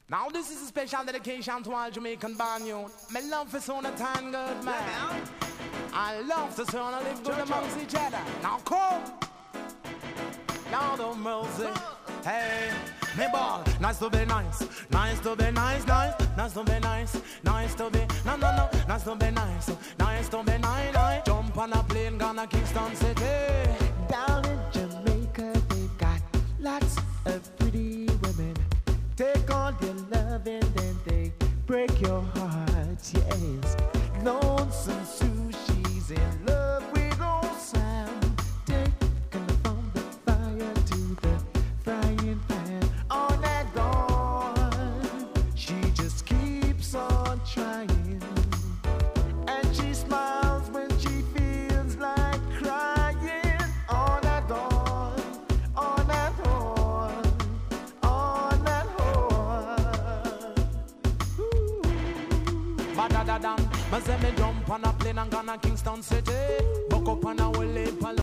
Now this is a special dedication to all Jamaican born youth. Me love for son of time good man. I love to son of live good amongst each other. Now come, Lord of mercy. Hey, me ball, nice to be nice, nice to be nice, nice to be nice, nice to be no, nice to be nice, nice to be nice. Jump on a plane, gonna Kingston City. Down in Jamaica, they've got lots of pretty women. Take all your love and then they break your heart, yes. Lonesome Sue, she's in love with old Sam. Taking from the fire to the frying pan. On and on, she just keeps on trying. And she smiles when she feels like crying. On and on, on and on, on and on. Ooh. Badadadan, me say me jump on a plane and gonna Kingston City. Buck up on a will